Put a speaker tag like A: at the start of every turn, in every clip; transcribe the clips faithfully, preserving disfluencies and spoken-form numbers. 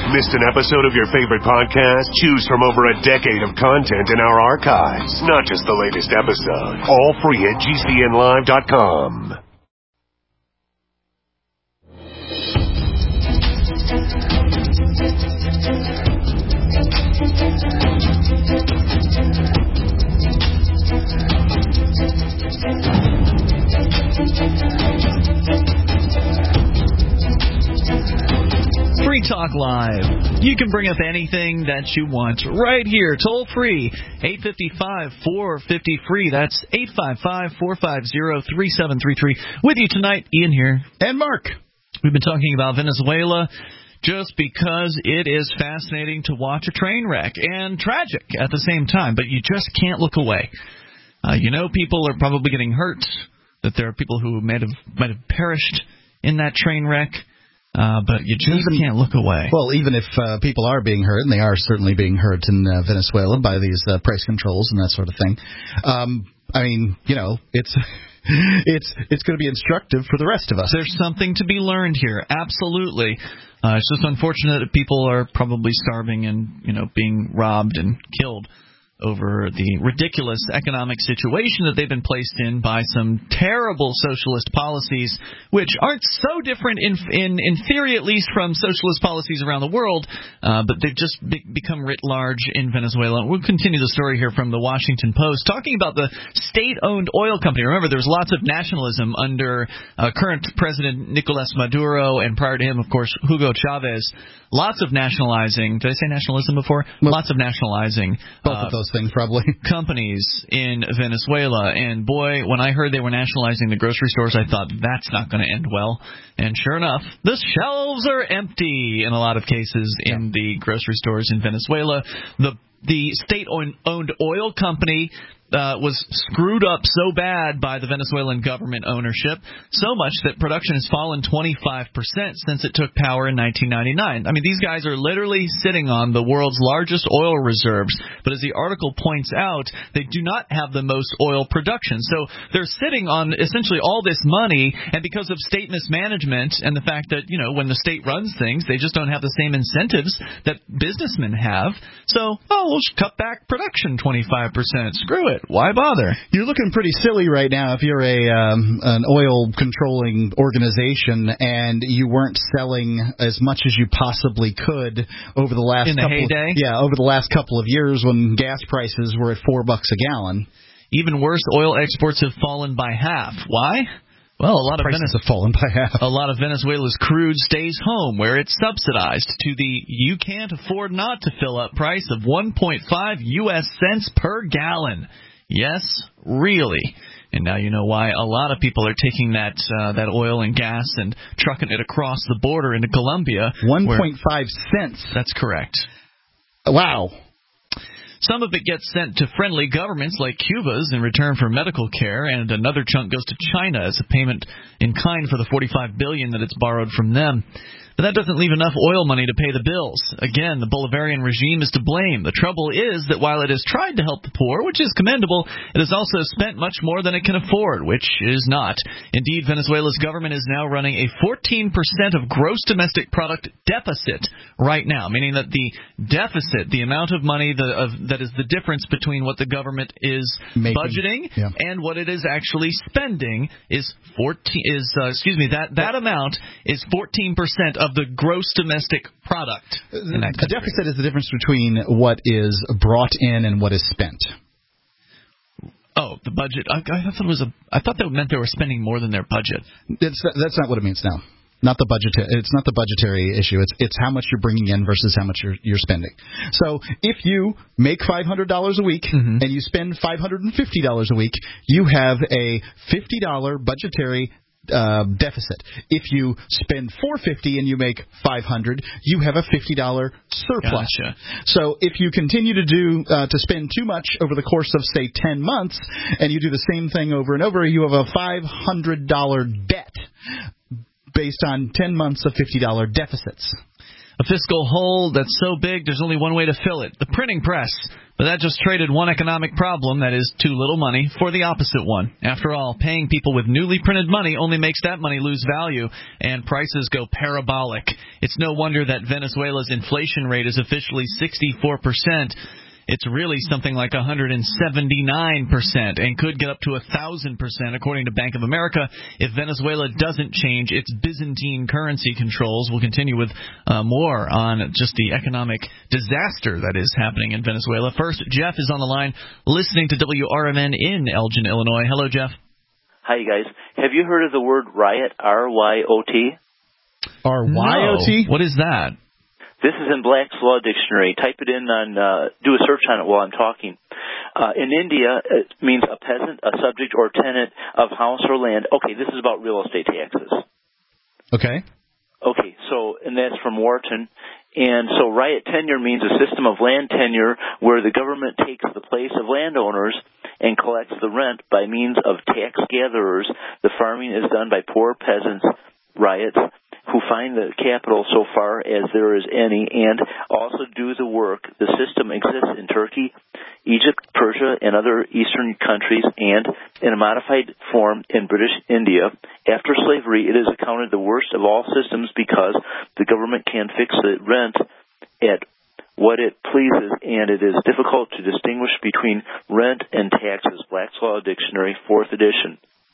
A: Missed an episode of your favorite podcast? Choose from over a decade of content in our archives, not just the latest episode. All free at G C N live dot com.
B: Free Talk Live. You can bring up anything that you want right here, toll free, eight five five, four five zero, free. That's eight five five, four five zero, three seven three three. With you tonight, Ian here.
C: And Mark.
B: We've been talking about Venezuela just because it is fascinating to watch a train wreck and tragic at the same time, but you just can't look away. Uh, you know people are probably getting hurt, that there are people who might have, might have perished in that train wreck. Uh, but you just even, can't look away.
C: Well, even if uh, people are being hurt, and they are certainly being hurt in uh, Venezuela by these uh, price controls and that sort of thing, um, I mean, you know, it's it's it's going to be instructive for the rest of us.
B: There's something to be learned here, absolutely. Uh, it's just unfortunate that people are probably starving and, you know, being robbed and killed over the ridiculous economic situation that they've been placed in by some terrible socialist policies, which aren't so different in in, in theory, at least, from socialist policies around the world, uh, but they've just be- become writ large in Venezuela. We'll continue the story here from the Washington Post, talking about the state-owned oil company. Remember, there's lots of nationalism under uh, current President Nicolas Maduro, and prior to him, of course, Hugo Chavez. Lots of nationalizing. Did I say nationalism before?
C: Well,
B: lots of nationalizing.
C: Both
B: uh,
C: of those things, probably.
B: Companies in Venezuela. And, boy, when I heard they were nationalizing the grocery stores, I thought, that's not going to end well. And sure enough, the shelves are empty in a lot of cases in yeah. the grocery stores in Venezuela. The the state-owned oil company Uh, was screwed up so bad by the Venezuelan government ownership, so much that production has fallen twenty-five percent since it took power in nineteen ninety-nine. I mean, these guys are literally sitting on the world's largest oil reserves, but as the article points out, they do not have the most oil production. So they're sitting on essentially all this money, and because of state mismanagement and the fact that, you know, when the state runs things, they just don't have the same incentives that businessmen have. So, oh, we'll just cut back production twenty-five percent. Screw it. Why bother?
C: You're looking pretty silly right now if you're a um, an oil-controlling organization and you weren't selling as much as you possibly could over the last
B: in the
C: couple
B: heyday?
C: Of, yeah, over the last couple of years when gas prices were at four bucks a gallon.
B: Even worse, oil exports have fallen by half. Why? Well, a lot of
C: prices
B: Vene-
C: have fallen by half.
B: A lot of Venezuela's crude stays home, where it's subsidized to the you can't afford not to fill up price of one point five U S cents per gallon. Yes, really. And now you know why a lot of people are taking that uh, that oil and gas and trucking it across the border into Colombia.
C: one point five cents.
B: That's correct.
C: Wow.
B: Some of it gets sent to friendly governments like Cuba's in return for medical care, and another chunk goes to China as a payment in kind for the forty-five billion dollars that it's borrowed from them. But that doesn't leave enough oil money to pay the bills. Again, the Bolivarian regime is to blame. The trouble is that while it has tried to help the poor, which is commendable, it has also spent much more than it can afford, which is not. Indeed, Venezuela's government is now running a fourteen percent of gross domestic product deficit right now, meaning that the deficit, the amount of money the, of, that is the difference between what the government is Making, budgeting yeah. and what it is actually spending is fourteen is uh, excuse me that that amount is fourteen percent of the gross domestic product.
C: The deficit is the difference between what is brought in and what is spent.
B: Oh, the budget. I, I thought it was a. I thought that meant they were spending more than their budget.
C: It's, that's not what it means now. Not the budget. It's not the budgetary issue. It's it's how much you're bringing in versus how much you're you're spending. So if you make five hundred dollars a week mm-hmm. and you spend five hundred and fifty dollars a week, you have a fifty dollar budgetary Uh, deficit. If you spend four hundred fifty dollars and you make five hundred dollars, you have a fifty dollar surplus.
B: Gotcha.
C: So if you continue to do uh, to spend too much over the course of, say, ten months, and you do the same thing over and over, you have a five hundred dollar debt based on ten months of fifty dollar deficits.
B: A fiscal hole that's so big there's only one way to fill it, the printing press. But that just traded one economic problem, that is too little money, for the opposite one. After all, paying people with newly printed money only makes that money lose value, and prices go parabolic. It's no wonder that Venezuela's inflation rate is officially sixty-four percent. It's really something like one hundred seventy-nine percent and could get up to one thousand percent, according to Bank of America, if Venezuela doesn't change its Byzantine currency controls. We'll continue with uh, more on just the economic disaster that is happening in Venezuela. First, Jeff is on the line listening to W R M N in Elgin, Illinois. Hello, Jeff.
D: Hi, you guys. Have you heard of the word riot, R Y O T?
C: R Y O T?
B: No. What is that?
D: This is in Black's Law Dictionary. Type it in on, uh, do a search on it while I'm talking. Uh, in India, it means a peasant, a subject, or tenant of house or land. Okay, this is about real estate taxes.
C: Okay.
D: Okay, so, and that's from Wharton. And so riot tenure means a system of land tenure where the government takes the place of landowners and collects the rent by means of tax gatherers. The farming is done by poor peasants, riots, who find the capital so far as there is any, and also do the work. The system exists in Turkey, Egypt, Persia, and other eastern countries, and in a modified form in British India. After slavery, it is accounted the worst of all systems because the government can fix the rent at what it pleases, and it is difficult to distinguish between rent and taxes. Black's Law Dictionary, fourth edition.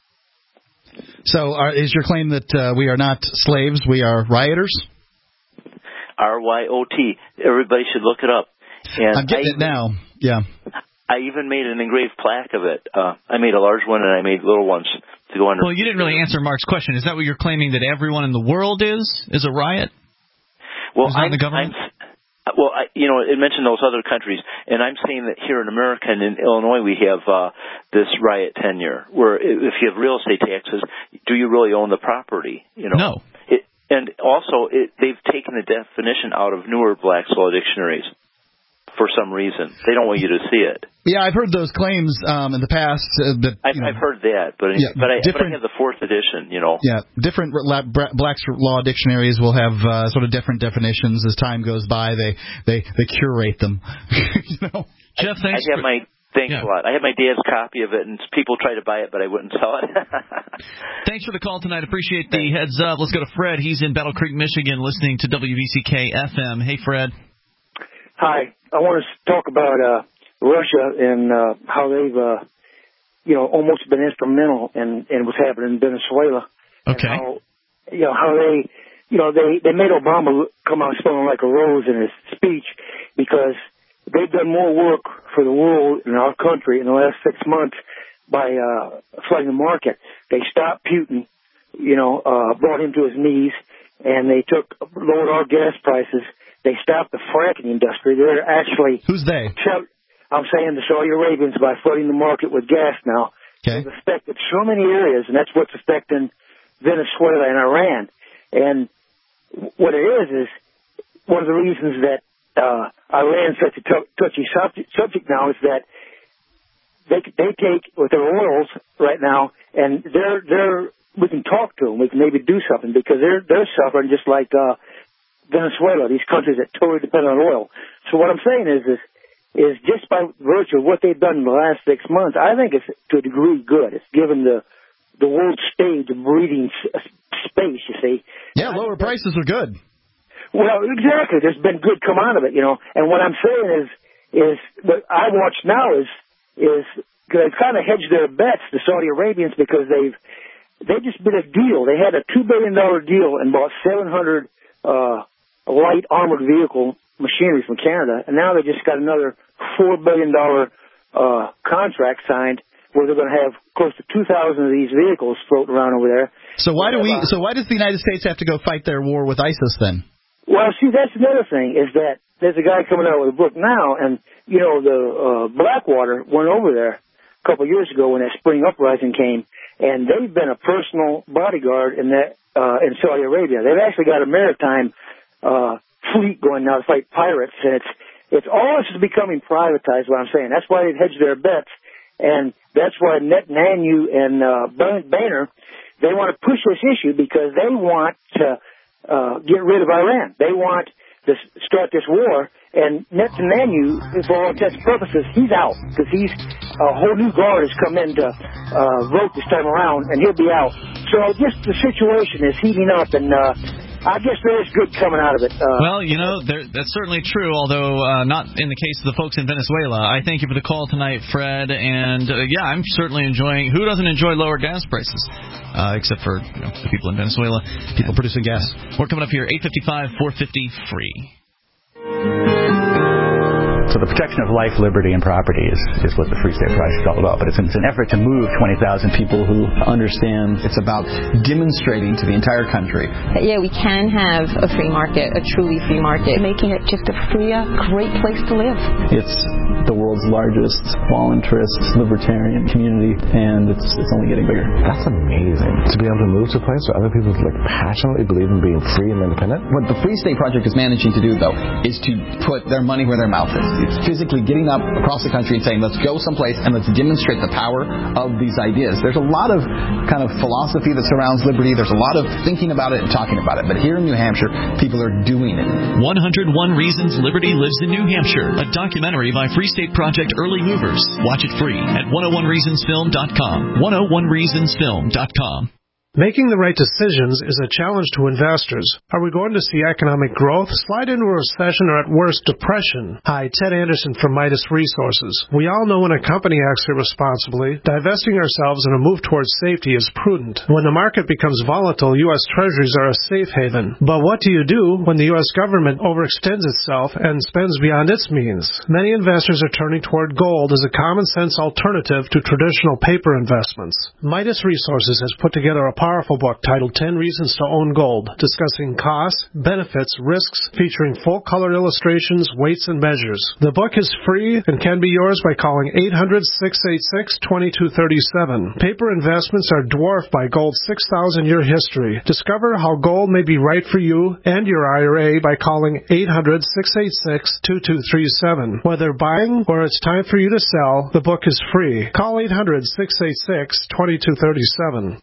C: So are, is your claim that uh, we are not slaves, we are rioters?
D: R Y O T. Everybody should look it up. And
C: I'm getting
D: I
C: it now. Yeah.
D: I even made an engraved plaque of it. Uh, I made a large one and I made little ones to go under.
B: Well, you didn't really answer Mark's question. Is that what you're claiming, that everyone in the world is, is a riot?
D: Well,
B: Is that
D: I'm,
B: the government?
D: I'm Well, I, you know, it mentioned those other countries, and I'm saying that here in America and in Illinois we have uh, this riot tenure, where if you have real estate taxes, do you really own the property? You know,
B: No.
D: It, and also, it, they've taken the definition out of newer Black's Law dictionaries for some reason. They don't want you to see it.
C: Yeah, I've heard those claims um, in the past. Uh, but,
D: I've,
C: know,
D: I've heard that, but
C: yeah,
D: but, I, but I
C: different,
D: have the fourth edition. You know.
C: Yeah, different Black's Law dictionaries will have uh, sort of different definitions as time goes by. They they they curate them. you know.
B: Jeff, thanks.
D: I have
B: for,
D: my thanks
B: yeah.
D: a lot. I have my dad's copy of it, and people try to buy it, but I wouldn't sell it.
B: Thanks for the call tonight. Appreciate the heads up. Let's go to Fred. He's in Battle Creek, Michigan, listening to W V C K F M. Hey, Fred.
E: Hi. I want to talk about uh, Russia and uh, how they've, uh, you know, almost been instrumental in, in what's happening in Venezuela.
B: Okay.
E: And how, you know, how they, you know, they, they made Obama come out smelling like a rose in his speech because they've done more work for the world and our country in the last six months by uh, flooding the market. They stopped Putin, you know, uh, brought him to his knees, and they took lowered our gas prices. They stopped the fracking industry. They're actually...
C: Who's they?
E: I'm saying the Saudi Arabians, by flooding the market with gas now.
C: Okay.
E: They've affected so many areas, and that's what's affecting Venezuela and Iran. And what it is is one of the reasons that uh, Iran's such a t- touchy subject, subject now is that they they take with their oils right now, and they're they're we can talk to them. We can maybe do something because they're they're suffering just like uh, Venezuela. These countries that totally depend on oil. So what I'm saying is is is just by virtue of what they've done in the last six months, I think it's to a degree good. It's given the the world stage a breathing space. You see.
C: Yeah, lower prices are good.
E: Well, exactly. There's been good come out of it, you know. And what I'm saying is is what I watch now is. is they've kind of hedged their bets, the Saudi Arabians, because they've they just been a deal. They had a two billion dollar deal and bought seven hundred uh, light armored vehicle machinery from Canada, and now they just got another four billion dollar uh, contract signed where they're going to have close to two thousand of these vehicles floating around over there.
C: So why do we? So why does the United States have to go fight their war with ISIS then?
E: Well, see, that's another thing is that there's a guy coming out with a book now, and, you know, the uh, Blackwater went over there a couple of years ago when that spring uprising came, and they've been a personal bodyguard in that uh, in Saudi Arabia. They've actually got a maritime uh, fleet going now to fight pirates, and it's it's all this is becoming privatized, what I'm saying. That's why they've hedged their bets, and that's why Netanyahu and uh, Boehner, they want to push this issue because they want to uh, get rid of Iran. They want this, start this war. And Netanyahu, for all intents and purposes, he's out because he's a whole new guard has come in to uh, vote this time around, and he'll be out. So just the situation is heating up, and uh, I guess there is good coming out of it. Uh,
B: well, you know, there, that's certainly true, although uh, not in the case of the folks in Venezuela. I thank you for the call tonight, Fred. And, uh, yeah, I'm certainly enjoying – who doesn't enjoy lower gas prices? Uh, except for you know, the people in Venezuela.
C: People producing gas.
B: We're coming up here, eight fifty-five, four fifty, free.
F: So the protection of life, liberty, and property is, is what the Free State Project is all about. But it's an, it's an effort to move twenty thousand people who understand.
G: It's about demonstrating to the entire country.
H: Yeah, we can have a free market, a truly free market. Making it just a free, great place to live.
F: It's the world's largest voluntary libertarian community, and it's it's only getting bigger.
I: That's amazing. To be able to move to a place where other people like passionately believe in being free and independent.
G: What the Free State Project is managing to do, though, is to put their money where their mouth is. It's physically getting up across the country and saying, let's go someplace and let's demonstrate the power of these ideas. There's a lot of kind of philosophy that surrounds liberty. There's a lot of thinking about it and talking about it. But here in New Hampshire, people are doing it.
J: one oh one Reasons Liberty Lives in New Hampshire, a documentary by Free State Project Early Movers. Watch it free at one oh one reasons film dot com. one oh one reasons film dot com.
K: Making the right decisions is a challenge to investors. Are we going to see economic growth, slide into a recession, or at worst, depression? Hi, Ted Anderson from Midas Resources. We all know when a company acts irresponsibly, divesting ourselves in a move towards safety is prudent. When the market becomes volatile, U S Treasuries are a safe haven. But what do you do when the U S government overextends itself and spends beyond its means? Many investors are turning toward gold as a common-sense alternative to traditional paper investments. Midas Resources has put together a powerful book titled ten Reasons to Own Gold, discussing costs, benefits, risks, featuring full-color illustrations, weights, and measures. The book is free and can be yours by calling eight hundred, six eight six, two two three seven. Paper investments are dwarfed by gold's six thousand year history. Discover how gold may be right for you and your I R A by calling eight hundred, six eight six, two two three seven. Whether buying or it's time for you to sell, the book is free. Call eight hundred, six eight six, two two three seven.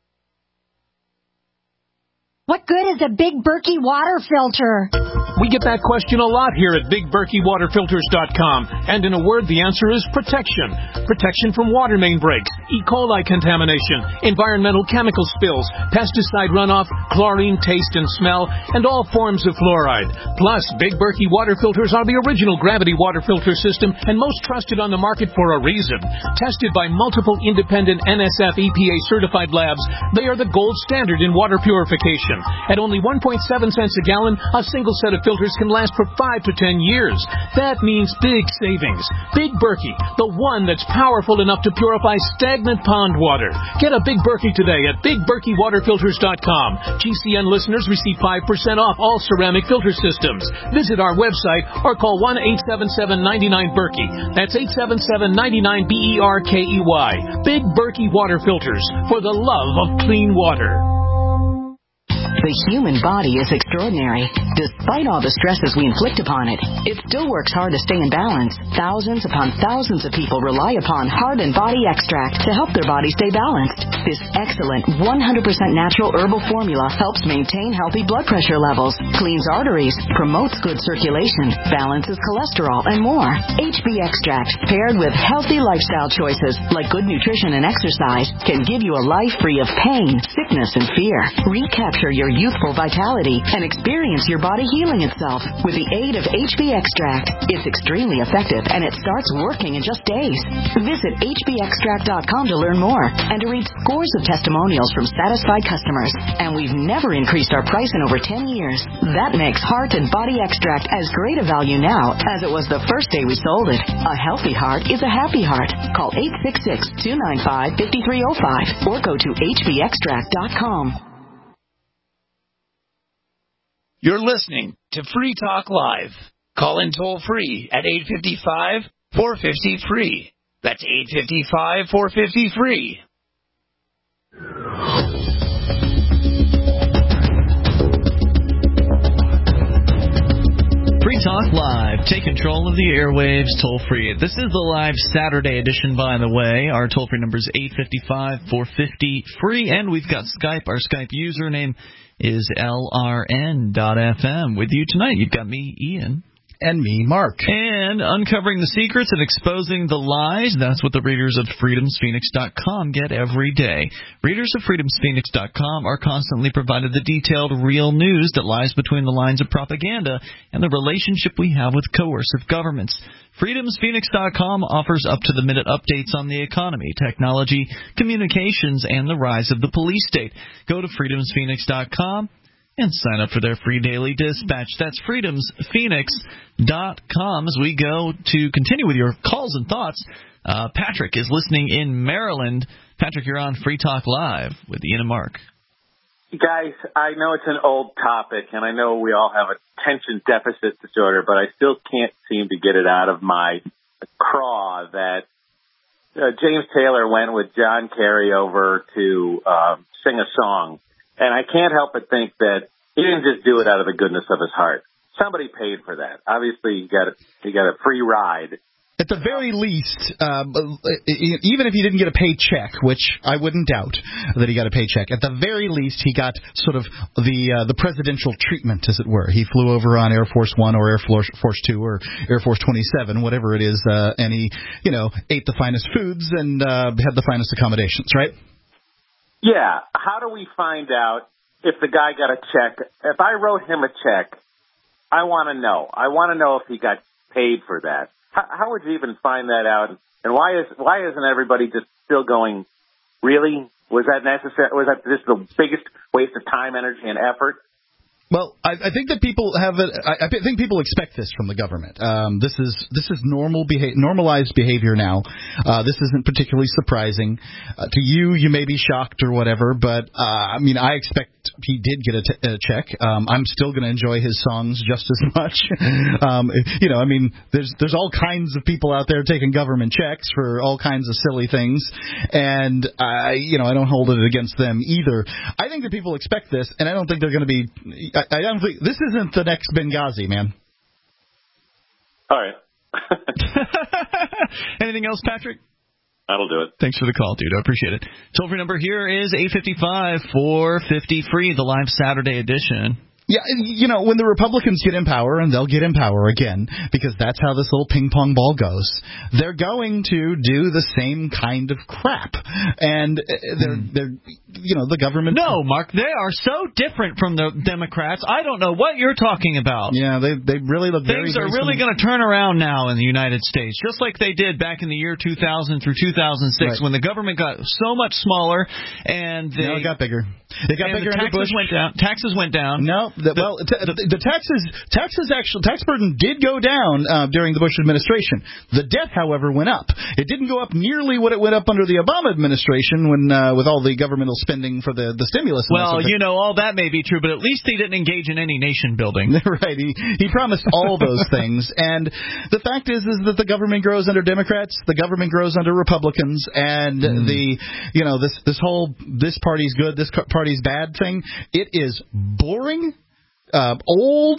L: What good is a Big Berkey water filter?
M: We get that question a lot here at big berkey water filters dot com. And in a word, the answer is protection. Protection from water main breaks, E. coli contamination, environmental chemical spills, pesticide runoff, chlorine taste and smell, and all forms of fluoride. Plus, Big Berkey water filters are the original gravity water filter system and most trusted on the market for a reason. Tested by multiple independent N S F E P A certified labs, they are the gold standard in water purification. At only one point seven cents a gallon, a single set of filters can last for five to ten years. That means big savings. Big Berkey, the one that's powerful enough to purify stagnant pond water. Get a Big Berkey today at big berkey water filters dot com. G C N listeners receive five percent off all ceramic filter systems. Visit our website or call one eight seven seven, nine nine, Berkey. That's eight seven seven, nine nine, B E R K E Y. Big Berkey water filters for the love of clean water.
N: The human body is extraordinary. Despite all the stresses we inflict upon it, it still works hard to stay in balance. Thousands upon thousands of people rely upon Heart and Body Extract to help their body stay balanced. This excellent one hundred percent natural herbal formula helps maintain healthy blood pressure levels, cleans arteries, promotes good circulation, balances cholesterol, and more. H B Extract, paired with healthy lifestyle choices like good nutrition and exercise, can give you a life free of pain, sickness, and fear. Recapture your youthful vitality and experience your body healing itself with the aid of H B Extract. It's extremely effective and it starts working in just days. Visit H B extract dot com to learn more and to read scores of testimonials from satisfied customers. And we've never increased our price in over ten years. That makes Heart and Body Extract as great a value now as it was the first day we sold it. A healthy heart is a happy heart. Call eight six six, two nine five, five three zero five or go to H B extract dot com.
O: You're listening to Free Talk Live. Call in toll free at eight five five, four five zero, free. That's eight five five, four five zero, free.
B: Free Talk Live. Take control of the airwaves toll free. This is the live Saturday edition, by the way. Our toll free number is eight five five, four five zero, free. And we've got Skype. Our Skype username is L R N dot F M. With you tonight, you've got me, Ian.
C: And me, Mark.
B: And uncovering the secrets and exposing the lies, that's what the readers of freedoms phoenix dot com get every day. Readers of freedoms phoenix dot com are constantly provided the detailed, real news that lies between the lines of propaganda and the relationship we have with coercive governments. freedoms phoenix dot com offers up-to-the-minute updates on the economy, technology, communications, and the rise of the police state. Go to freedoms phoenix dot com and sign up for their free daily dispatch. That's freedoms phoenix dot com. As we go to continue with your calls and thoughts, uh, Patrick is listening in Maryland. Patrick, you're on Free Talk Live with Ian and Mark.
P: Guys, I know it's an old topic, and I know we all have attention deficit disorder, but I still can't seem to get it out of my craw that uh, James Taylor went with John Kerry over to uh, sing a song. And I can't help but think that he didn't just do it out of the goodness of his heart. Somebody paid for that. Obviously, he got a, he got a free ride.
C: At the very least, um, even if he didn't get a paycheck, which I wouldn't doubt that he got a paycheck, at the very least he got sort of the uh, the presidential treatment, as it were. He flew over on Air Force One or Air Force Force Two or Air Force twenty-seven, whatever it is, uh, and he, you know, ate the finest foods and uh, had the finest accommodations, right?
P: Yeah. How do we find out if the guy got a check? If I wrote him a check, I want to know. I want to know if he got paid for that. How, how would you even find that out? And why is why isn't everybody just still going, really? Was that necessary? Was that just the biggest waste of time, energy, and effort?
C: Well, I, I think that people have a, I, I think people expect this from the government. Um, this is this is normal beha- normalized behavior now. Uh, this isn't particularly surprising uh, to you. You may be shocked or whatever, but uh, I mean, I expect he did get a, t- a check. Um, I'm still going to enjoy his songs just as much. um, you know, I mean, there's there's all kinds of people out there taking government checks for all kinds of silly things, and I, you know, I don't hold it against them either. I think that people expect this, and I don't think they're going to be. I, I don't think this isn't the next Benghazi, man.
P: All right.
B: Anything else, Patrick?
P: That'll do it.
B: Thanks for the call, dude. I appreciate it. Toll-free number here is eight five five, four five zero, free, the live Saturday edition.
C: Yeah, you know, when the Republicans get in power, and they'll get in power again, because that's how this little ping-pong ball goes, they're going to do the same kind of crap. And they're, mm. they're you know, the government...
B: No, Mark, they are so different from the Democrats. I don't know what you're talking about.
C: Yeah, they they really look very...
B: Things are really going to turn around now in the United States, just like they did back in the year two thousand through two thousand six, right, when the government got so much smaller, and they...
C: No, it got bigger. It got bigger
B: the
C: under
B: taxes
C: Bush.
B: went down. Taxes went down.
C: No, the, well, t- the, the taxes, taxes actual tax burden did go down uh, during the Bush administration. The debt, however, went up. It didn't go up nearly what it went up under the Obama administration, when uh, with all the governmental spending for the, the stimulus.
B: Well, you know, all that may be true, but at least he didn't engage in any nation building.
C: Right. He he promised all those things, and the fact is, is that the government grows under Democrats, the government grows under Republicans, and mm. the you know this this whole this party's good, this party's bad thing. It is boring. Uh, old,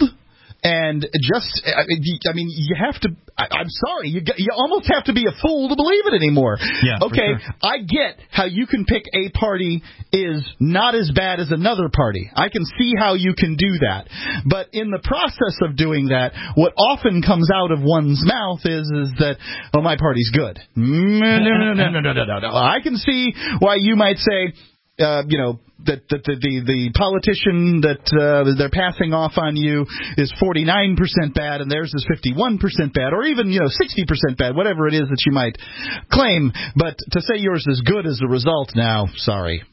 C: and just, I mean, you have to, I, I'm sorry, you you almost have to be a fool to believe it anymore.
B: Yeah,
C: okay,
B: sure.
C: I get how you can pick a party is not as bad as another party. I can see how you can do that. But in the process of doing that, what often comes out of one's mouth is, is that, well, my party's good. No, no, no, no, no, no, no, no. I can see why you might say, Uh, you know, that, that the, the the politician that uh, they're passing off on you is forty-nine percent bad and theirs is fifty-one percent bad, or even, you know, sixty percent bad, whatever it is that you might claim. But to say yours is good as a result, now, sorry.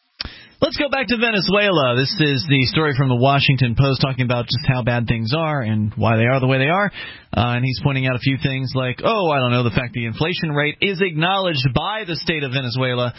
B: Let's go back to Venezuela. This is the story from the Washington Post talking about just how bad things are and why they are the way they are. Uh, and he's pointing out a few things like, oh, I don't know, the fact the inflation rate is acknowledged by the state of Venezuela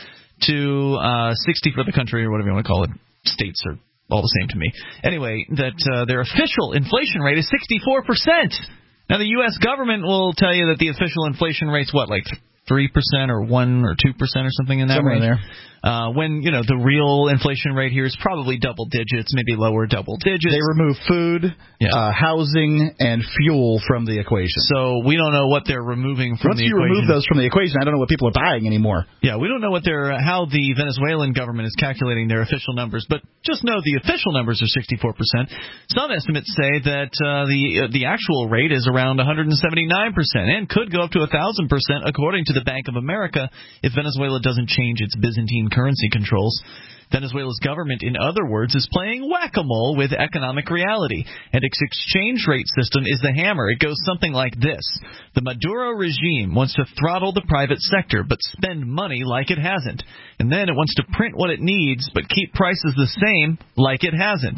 B: to uh, sixty for the country, or whatever you want to call it. States are all the same to me. Anyway, that uh, their official inflation rate is sixty-four percent. Now, the U S government will tell you that the official inflation rate's what, like three percent or one or two percent or something in that
C: Somewhere
B: range.
C: there.
B: Uh, when, you know, the real inflation rate here is probably double digits, maybe lower double digits.
C: They remove food,
B: yeah.
C: uh, housing, and fuel from the equation.
B: So we don't know what they're removing from
C: Once
B: the
C: you
B: equation.
C: remove those from the equation, I don't know what people are buying anymore.
B: Yeah, we don't know what they're, how the Venezuelan government is calculating their official numbers, but just know the official numbers are sixty-four percent. Some estimates say that uh, the uh, the actual rate is around one hundred seventy-nine percent and could go up to one thousand percent according to the Bank of America if Venezuela doesn't change its Byzantine currency controls. Venezuela's government, in other words, is playing whack-a-mole with economic reality, and its exchange rate system is the hammer. It goes something like this. The Maduro regime wants to throttle the private sector, but spend money like it hasn't. And then it wants to print what it needs, but keep prices the same like it hasn't.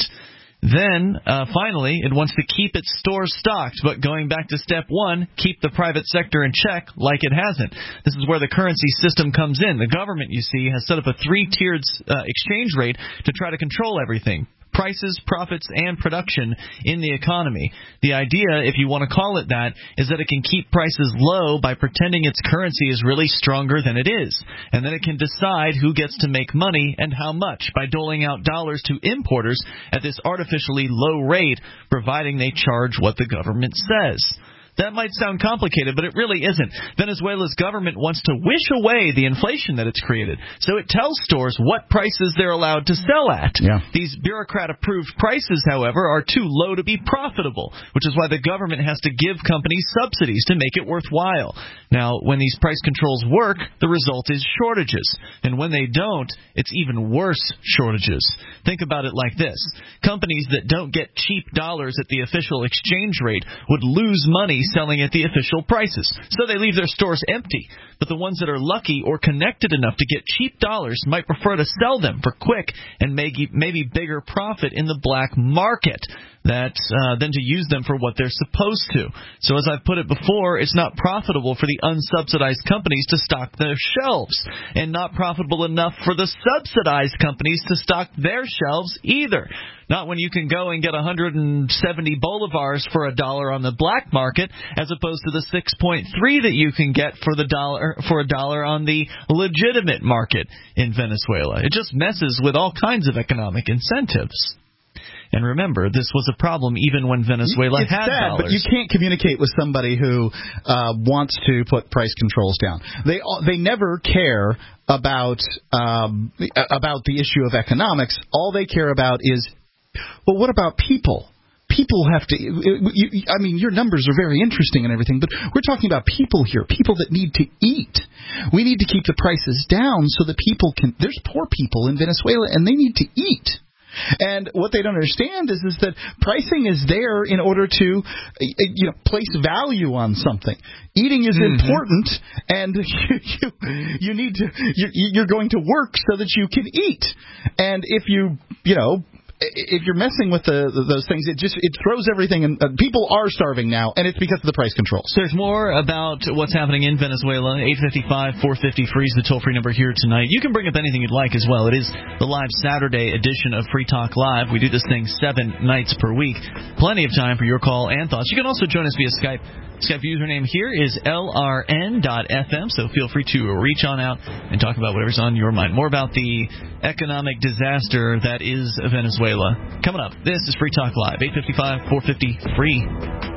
B: Then, uh, finally, it wants to keep its stores stocked, but going back to step one, keep the private sector in check like it hasn't. This is where the currency system comes in. The government, you see, has set up a three-tiered uh, exchange rate to try to control everything. Prices, profits, and production in the economy. The idea, if you want to call it that, is that it can keep prices low by pretending its currency is really stronger than it is. And then it can decide who gets to make money and how much by doling out dollars to importers at this artificially low rate, providing they charge what the government says. That might sound complicated, but it really isn't. Venezuela's government wants to wish away the inflation that it's created, so it tells stores what prices they're allowed to sell at.
C: Yeah.
B: These bureaucrat-approved prices, however, are too low to be profitable, which is why the government has to give companies subsidies to make it worthwhile. Now, when these price controls work, the result is shortages. And when they don't, it's even worse shortages. Think about it like this. Companies that don't get cheap dollars at the official exchange rate would lose money selling at the official prices, so they leave their stores empty. But the ones that are lucky or connected enough to get cheap dollars might prefer to sell them for quick and maybe, maybe bigger profit in the black market that uh, than to use them for what they're supposed to. So as I've put it before, it's not profitable for the unsubsidized companies to stock their shelves, and not profitable enough for the subsidized companies to stock their shelves either. Not when you can go and get one hundred seventy bolivars for a dollar on the black market, as opposed to the six point three that you can get for the dollar for a dollar on the legitimate market in Venezuela. It just messes with all kinds of economic incentives. And remember, this was a problem even when Venezuela
C: it's
B: had
C: sad,
B: dollars.
C: But you can't communicate with somebody who uh, wants to put price controls down. They they never care about um, about the issue of economics. All they care about is, well, what about people? People have to, you, you, I mean, your numbers are very interesting and everything, but we're talking about people here, people that need to eat. We need to keep the prices down so that people can, there's poor people in Venezuela and they need to eat. And what they don't understand is, is that pricing is there in order to, you know, place value on something. Eating is mm-hmm. important, and you, you, you need to, you're, you're going to work so that you can eat. And if you, you know, if you're messing with the, those things, it just it throws everything. And uh, people are starving now, and it's because of the price controls.
B: There's more about what's happening in Venezuela. eight five five, four five zero, free is the toll-free number here tonight. You can bring up anything you'd like as well. It is the live Saturday edition of Free Talk Live. We do this thing seven nights per week. Plenty of time for your call and thoughts. You can also join us via Skype. Skype username here is L R N dot F M, so feel free to reach on out and talk about whatever's on your mind. More about the economic disaster that is Venezuela. Coming up, this is Free Talk Live, eight five five, four five zero, free.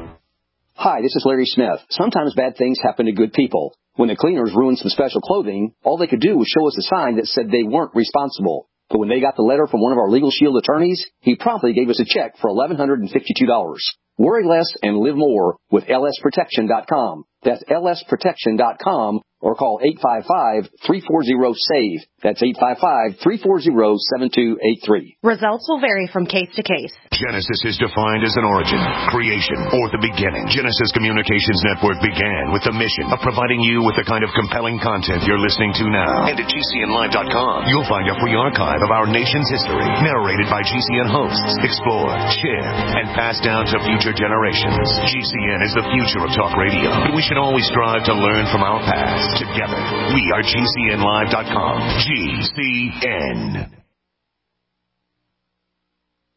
Q: Hi, this is Larry Smith. Sometimes bad things happen to good people. When the cleaners ruined some special clothing, all they could do was show us a sign that said they weren't responsible. But when they got the letter from one of our Legal Shield attorneys, he promptly gave us a check for one thousand one hundred fifty-two dollars. Worry less and live more with L S protection dot com. That's L S protection dot com, or call eight five five, three four zero, S A V E. That's eight five five, three four zero, seven two eight three.
R: Results will vary from case to case.
A: Genesis is defined as an origin, creation, or the beginning. Genesis Communications Network began with the mission of providing you with the kind of compelling content you're listening to now. And at G C N live dot com, you'll find a free archive of our nation's history, narrated by G C N hosts, explored, shared, and passed down to future generations. G C N is the future of talk radio, and we should always strive to learn from our past. Together, we are G C N live dot com. G C N.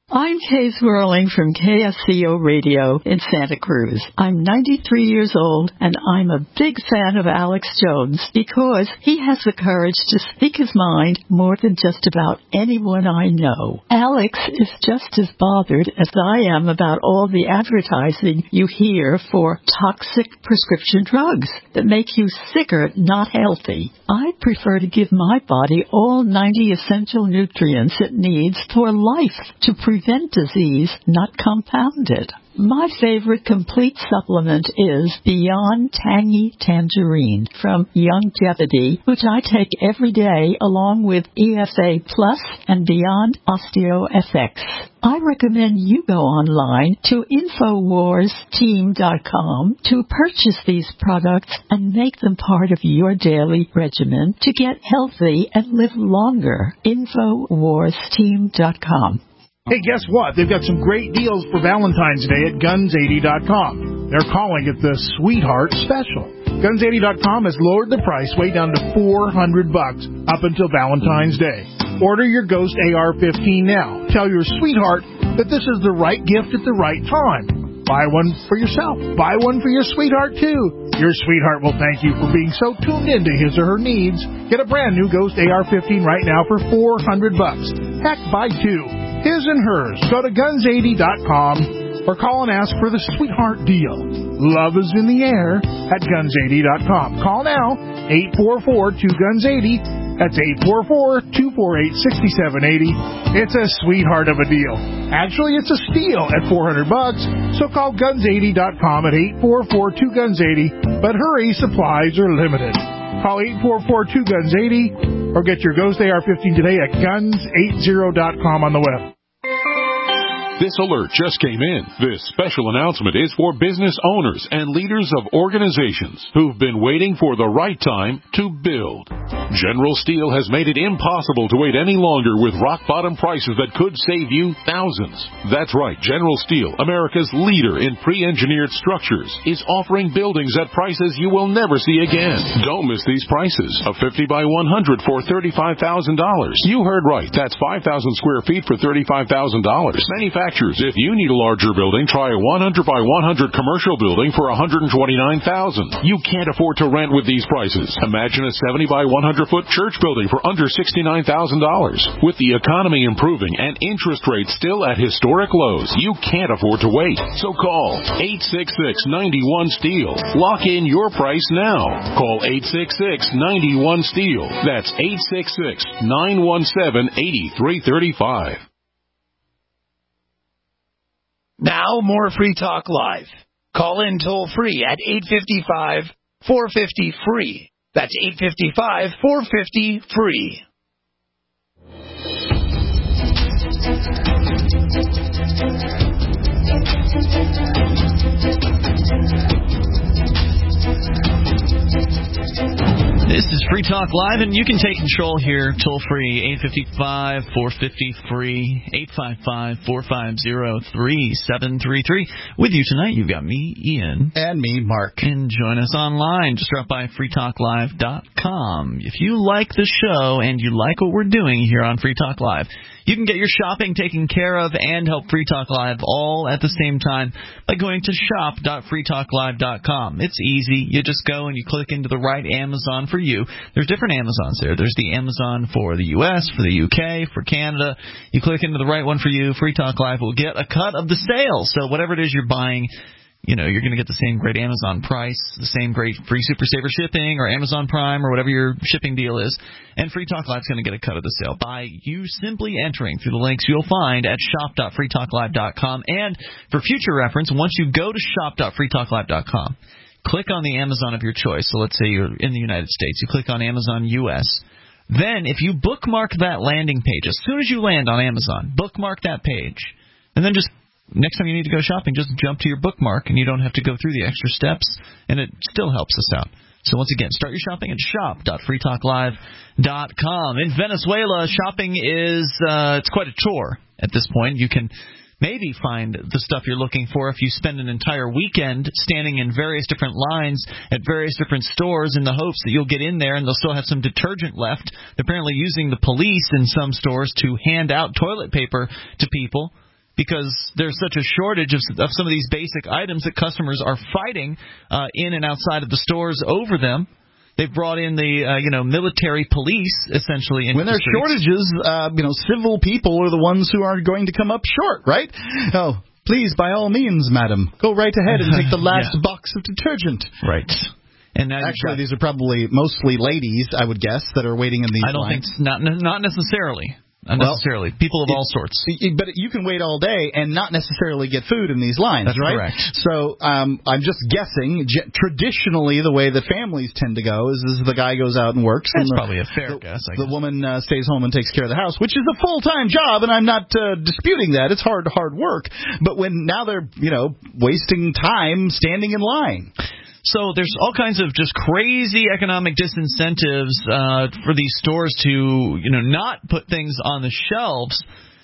S: I'm Kay Swirling from K S C O Radio in Santa Cruz. I'm ninety-three years old, and I'm a big fan of Alex Jones because he has the courage to speak his mind more than just about anyone I know. Alex is just as bothered as I am about all the advertising you hear for toxic prescription drugs that make you sicker, not healthy. I prefer to give my body all ninety essential nutrients it needs for life to prevent disease, not compound it. My favorite complete supplement is Beyond Tangy Tangerine from Youngevity, which I take every day along with E F A Plus and Beyond OsteoFX. I recommend you go online to Infowars Team dot com to purchase these products and make them part of your daily regimen to get healthy and live longer. Infowars Team dot com.
T: Hey, guess what? They've got some great deals for Valentine's Day at Guns eighty dot com. They're calling it the Sweetheart Special. Guns eighty dot com has lowered the price way down to four hundred bucks up until Valentine's Day. Order your Ghost A R fifteen now. Tell your sweetheart that this is the right gift at the right time. Buy one for yourself. Buy one for your sweetheart, too. Your sweetheart will thank you for being so tuned into his or her needs. Get a brand new Ghost A R fifteen right now for four hundred bucks. Heck, buy two. His and hers. Go to guns eighty dot com or call and ask for the sweetheart deal. Love is in the air at guns eighty dot com. Call now, eight four four two guns eighty. That's eight four four two four eight six seven eight zero. It's a sweetheart of a deal. Actually, it's a steal at four hundred bucks. So call guns eighty dot com at eight four four two guns eighty. But hurry, supplies are limited. Call eight four four two guns eighty or get your Ghost A R fifteen today at guns eighty dot com on the web.
U: This alert just came in. This special announcement is for business owners and leaders of organizations who've been waiting for the right time to build. General Steel has made it impossible to wait any longer with rock-bottom prices that could save you thousands. That's right. General Steel, America's leader in pre-engineered structures, is offering buildings at prices you will never see again. Don't miss these prices. A fifty by one hundred for thirty-five thousand dollars. You heard right. That's five thousand square feet for thirty-five thousand dollars. Manufacturers, if you need a larger building, try a one hundred by one hundred commercial building for one hundred twenty-nine thousand dollars. You can't afford to rent with these prices. Imagine a seventy by one hundred foot church building for under sixty-nine thousand dollars. With the economy improving and interest rates still at historic lows, you can't afford to wait. So call eight six six, nine one, STEEL. Lock in your price now. Call eight six six, nine one, STEEL. That's eight six six, nine one seven, eight three three five.
O: Now, more Free Talk Live. Call in toll free at eight five five, four five zero, free. That's eight five five, four five zero, free.
B: This is Free Talk Live, and you can take control here, toll-free, eight five five, four five zero, free, eight five five, four five zero, three seven three three. With you tonight, you've got me, Ian.
C: And me, Mark.
B: And join us online. Just drop by free talk live dot com. If you like the show and you like what we're doing here on Free Talk Live, you can get your shopping taken care of and help Free Talk Live all at the same time by going to shop dot free talk live dot com. It's easy. You just go and you click into the right Amazon for you. There's different Amazons there. There's the Amazon for the U S, for the U K, for Canada. You click into the right one for you. Free Talk Live will get a cut of the sale. So whatever it is you're buying, you know, you're going to get the same great Amazon price, the same great free Super Saver shipping or Amazon Prime or whatever your shipping deal is. And Free Talk Live is going to get a cut of the sale by you simply entering through the links you'll find at shop dot free talk live dot com. And for future reference, once you go to shop dot free talk live dot com, click on the Amazon of your choice. So let's say you're in the United States. You click on Amazon U S. Then if you bookmark that landing page, as soon as you land on Amazon, bookmark that page. And then just next time you need to go shopping, just jump to your bookmark, and you don't have to go through the extra steps, and it still helps us out. So once again, start your shopping at shop dot free talk live dot com. In Venezuela, shopping is uh, it's quite a chore at this point. You can maybe find the stuff you're looking for if you spend an entire weekend standing in various different lines at various different stores in the hopes that you'll get in there and they'll still have some detergent left. They're apparently using the police in some stores to hand out toilet paper to people. because there's such a shortage of, of some of these basic items that customers are fighting uh, in and outside of the stores over them. They've brought in the uh, you know military police essentially. Into
C: when there's
B: the
C: shortages, uh, you know, civil people are the ones who are going to come up short, right? Oh, please, by all means, madam, go right ahead and take the last
B: yeah.
C: box of detergent.
B: Right. And now
C: actually, these are probably mostly ladies, I would guess, that are waiting in these
B: I don't
C: lines.
B: think not not necessarily. Not
C: well,
B: necessarily. People of
C: it,
B: all sorts.
C: It, but you can wait all day and not necessarily get food in these lines,
B: That's
C: right?
B: correct.
C: So um, I'm just guessing, ge- traditionally the way that families tend to go is, is the guy goes out and works.
B: That's
C: and the,
B: probably a fair
C: the,
B: guess, I
C: The
B: guess.
C: woman uh, stays home and takes care of the house, which is a full-time job, and I'm not uh, disputing that. It's hard, hard work. But when now they're, you know, wasting time standing in line.
B: So there's all kinds of just crazy economic disincentives uh, for these stores to, you know, not put things on the shelves.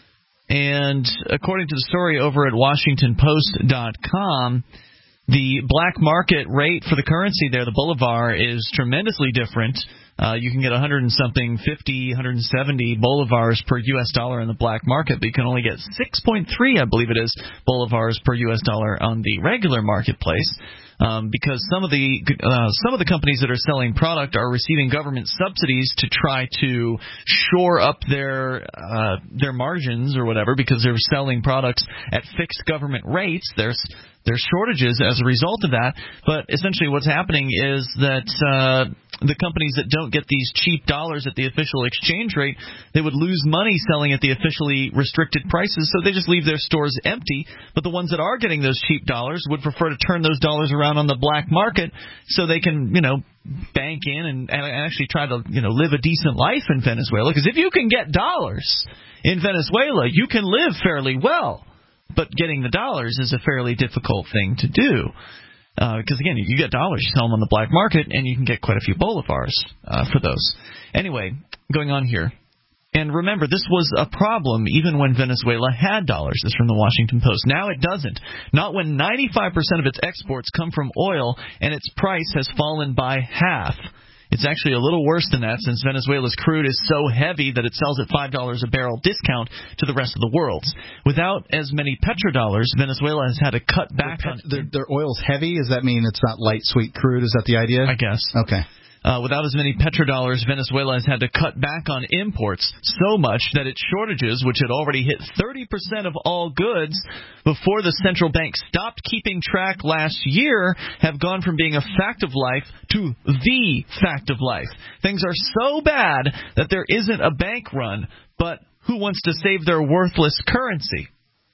B: And according to the story over at Washington Post dot com, the black market rate for the currency there, the Bolivar, is tremendously different. Uh, you can get one hundred and something, fifty, one hundred seventy bolivars per U S dollar in the black market, but you can only get six point three, I believe it is, bolivars per U S dollar on the regular marketplace. Um, because some of the uh, some of the companies that are selling product are receiving government subsidies to try to shore up their uh, their margins or whatever, because they're selling products at fixed government rates. There's there's shortages as a result of that. But essentially, what's happening is that uh, the companies that don't get these cheap dollars at the official exchange rate, they would lose money selling at the officially restricted prices, so they just leave their stores empty. But the ones that are getting those cheap dollars would prefer to turn those dollars around on the black market so they can, you know, bank in and, and actually try to, you know, live a decent life in Venezuela. Because if you can get dollars in Venezuela, you can live fairly well. But getting the dollars is a fairly difficult thing to do. Because, uh, again, you get dollars, you sell them on the black market, and you can get quite a few bolivars uh, for those. Anyway, going on here. And remember, this was a problem even when Venezuela had dollars. This is from the Washington Post. Now it doesn't. Not when ninety-five percent of its exports come from oil and its price has fallen by half. It's actually a little worse than that, since Venezuela's crude is so heavy that it sells at five dollars a barrel discount to the rest of the world. Without as many petrodollars, Venezuela has had to cut back
C: their,
B: on...
C: Their, their oil's heavy? Does that mean it's not light, sweet crude? Is that the idea?
B: I guess.
C: Okay.
B: Uh, without as many petrodollars, Venezuela has had to cut back on imports so much that its shortages, which had already hit thirty percent of all goods before the central bank stopped keeping track last year, have gone from being a fact of life to the fact of life. Things are so bad that there isn't a bank run, but who wants to save their worthless currency?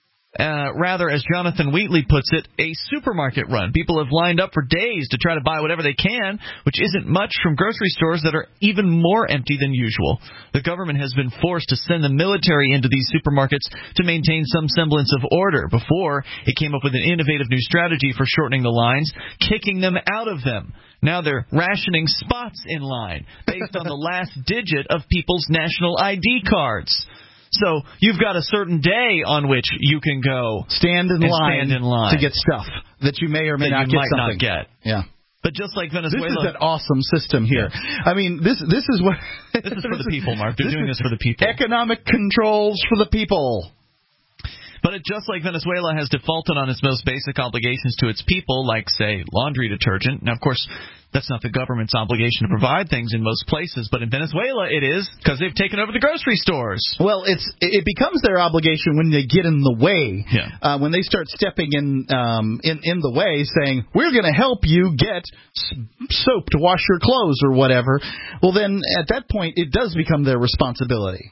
B: Uh, rather, as Jonathan Wheatley puts it, a supermarket run. People have lined up for days to try to buy whatever they can, which isn't much from grocery stores that are even more empty than usual. The government has been forced to send the military into these supermarkets to maintain some semblance of order. Before, it came up with an innovative new strategy for shortening the lines, kicking them out of them. Now they're rationing spots in line based on the last digit of people's national I D cards. So you've got a certain day on which you can go
C: stand in, line,
B: stand in line
C: to get stuff that you may or may
B: that
C: not
B: you
C: get
B: might
C: something.
B: not get.
C: Yeah.
B: But just like Venezuela,
C: this is an awesome system here. Yeah. I mean, this this is what
B: this is for the people, Mark. They're doing this for the people.
C: Economic controls for the people.
B: But it, just like Venezuela has defaulted on its most basic obligations to its people, like, say, laundry detergent. Now, of course, that's not the government's obligation to provide things in most places, but in Venezuela it is, because they've taken over the grocery stores.
C: Well, it's it becomes their obligation when they get in the way,
B: yeah.
C: uh, when they start stepping in um, in, in the way, saying, we're going to help you get soap to wash your clothes or whatever. Well, then at that point it does become their responsibility.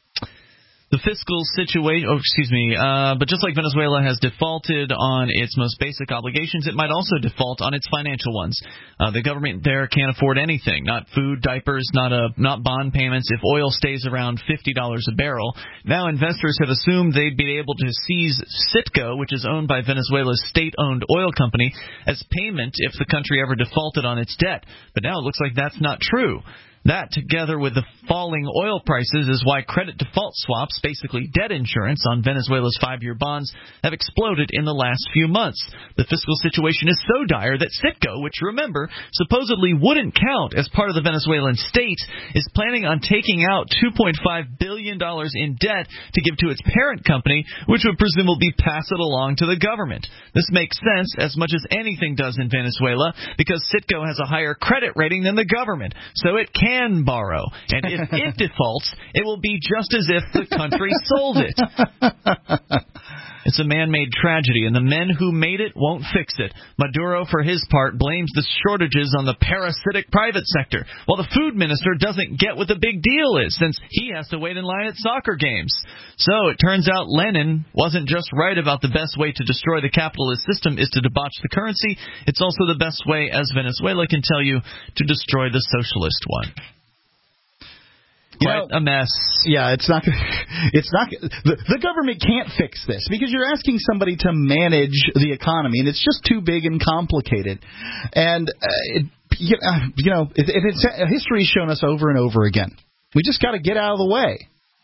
B: The fiscal situation, oh, excuse me, uh, but just like Venezuela has defaulted on its most basic obligations, it might also default on its financial ones. Uh, the government there can't afford anything, not food, diapers, not a, not bond payments. If oil stays around fifty dollars a barrel, now investors have assumed they'd be able to seize Citgo, which is owned by Venezuela's state-owned oil company, as payment if the country ever defaulted on its debt. But now it looks like that's not true. That, together with the falling oil prices, is why credit default swaps, basically debt insurance, on Venezuela's five-year bonds have exploded in the last few months. The fiscal situation is so dire that Citgo, which, remember, supposedly wouldn't count as part of the Venezuelan state, is planning on taking out two point five billion dollars in debt to give to its parent company, which would presumably pass it along to the government. This makes sense as much as anything does in Venezuela, because Citgo has a higher credit rating than the government, so it can can borrow, and if it defaults, it will be just as if the country sold it. It's a man-made tragedy, and the men who made it won't fix it. Maduro, for his part, blames the shortages on the parasitic private sector, while the food minister doesn't get what the big deal is, since he has to wait in line at soccer games. So it turns out Lenin wasn't just right about the best way to destroy the capitalist system is to debauch the currency. It's also the best way, as Venezuela can tell you, to destroy the socialist one.
C: You
B: Quite
C: know,
B: a mess.
C: Yeah, it's not. It's not. The, the government can't fix this because you're asking somebody to manage the economy, and it's just too big and complicated. And uh, it, you, uh, you know, it, it, it's, history's shown us over and over again. We just got to get out of the way.